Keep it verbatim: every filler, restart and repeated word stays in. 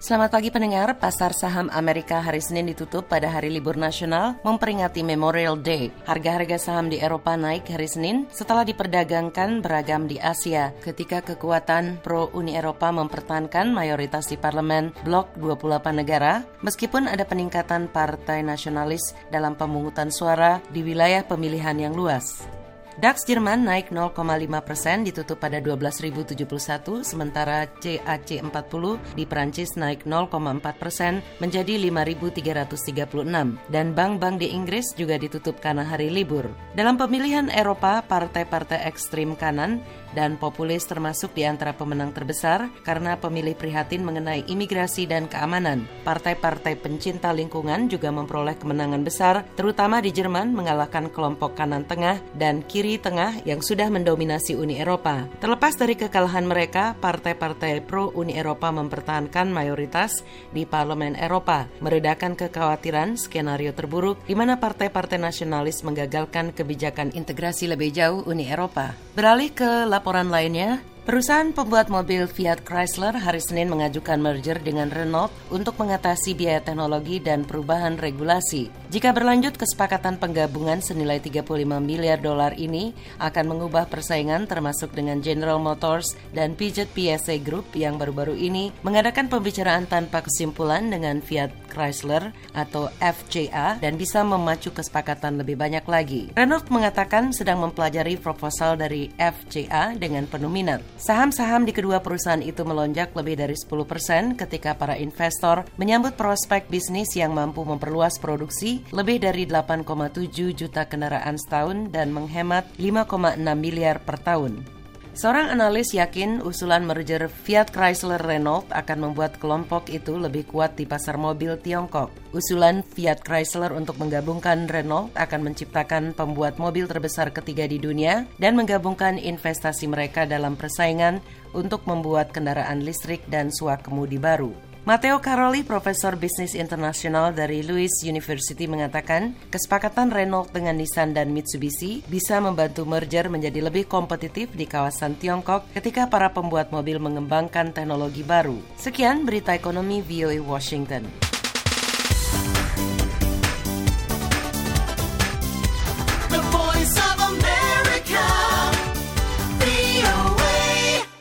Selamat pagi pendengar, pasar saham Amerika hari Senin ditutup pada hari libur nasional memperingati Memorial Day. Harga-harga saham di Eropa naik hari Senin setelah diperdagangkan beragam di Asia ketika kekuatan pro-Uni Eropa mempertahankan mayoritas di parlemen blok dua puluh delapan negara meskipun ada peningkatan partai nasionalis dalam pemungutan suara di wilayah pemilihan yang luas. DAX Jerman naik nol koma lima persen ditutup pada dua belas ribu tujuh puluh satu, sementara C A C empat puluh di Prancis naik nol koma empat persen menjadi lima ribu tiga ratus tiga puluh enam, dan bank-bank di Inggris juga ditutup karena hari libur. Dalam pemilihan Eropa, partai-partai ekstrim kanan dan populis termasuk di antara pemenang terbesar karena pemilih prihatin mengenai imigrasi dan keamanan. Partai-partai pencinta lingkungan juga memperoleh kemenangan besar, terutama di Jerman mengalahkan kelompok kanan tengah dan kiri tengah yang sudah mendominasi Uni Eropa. Terlepas dari kekalahan mereka, partai-partai pro-Uni Eropa mempertahankan mayoritas di Parlemen Eropa, meredakan kekhawatiran skenario terburuk di mana partai-partai nasionalis menggagalkan kebijakan integrasi lebih jauh Uni Eropa. Beralih ke laporan lainnya, perusahaan pembuat mobil Fiat Chrysler hari Senin mengajukan merger dengan Renault untuk mengatasi biaya teknologi dan perubahan regulasi. Jika berlanjut, kesepakatan penggabungan senilai tiga puluh lima miliar dolar ini akan mengubah persaingan termasuk dengan General Motors dan Peugeot P S A Group yang baru-baru ini mengadakan pembicaraan tanpa kesimpulan dengan Fiat Chrysler atau F C A dan bisa memacu kesepakatan lebih banyak lagi. Renault mengatakan sedang mempelajari proposal dari F C A dengan penuh minat. Saham-saham di kedua perusahaan itu melonjak lebih dari sepuluh persen ketika para investor menyambut prospek bisnis yang mampu memperluas produksi lebih dari delapan koma tujuh juta kendaraan setahun dan menghemat lima koma enam miliar per tahun. Seorang analis yakin usulan merger Fiat Chrysler Renault akan membuat kelompok itu lebih kuat di pasar mobil Tiongkok. Usulan Fiat Chrysler untuk menggabungkan Renault akan menciptakan pembuat mobil terbesar ketiga di dunia dan menggabungkan investasi mereka dalam persaingan untuk membuat kendaraan listrik dan suak kemudi baru. Matteo Caroli, Profesor Bisnis Internasional dari Lewis University mengatakan, kesepakatan Renault dengan Nissan dan Mitsubishi bisa membantu merger menjadi lebih kompetitif di kawasan Tiongkok ketika para pembuat mobil mengembangkan teknologi baru. Sekian berita ekonomi V O A Washington.